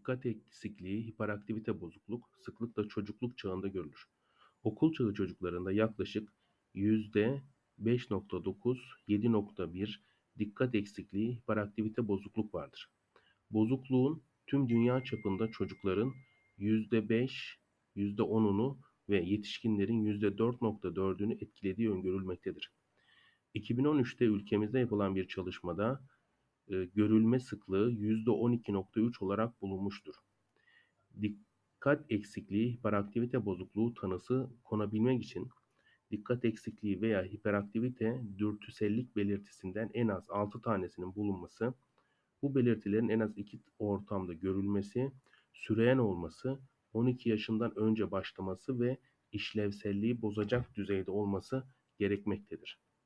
dikkat eksikliği, hiperaktivite bozukluk sıklıkla çocukluk çağında görülür. Okul çağı çocuklarında yaklaşık %5,9-7,1 dikkat eksikliği, hiperaktivite bozukluk vardır. Bozukluğun tüm dünya çapında çocukların %5, %10'unu ve yetişkinlerin %4,4'ünü etkilediği öngörülmektedir. 2013'te ülkemizde yapılan bir çalışmada görülme sıklığı %12,3 olarak bulunmuştur. Dikkat eksikliği, hiperaktivite bozukluğu tanısı konabilmek için dikkat eksikliği veya hiperaktivite dürtüsellik belirtisinden en az 6 tanesinin bulunması, bu belirtilerin en az 2 ortamda görülmesi, süreyen olması, 12 yaşından önce başlaması ve işlevselliği bozacak düzeyde olması gerekmektedir.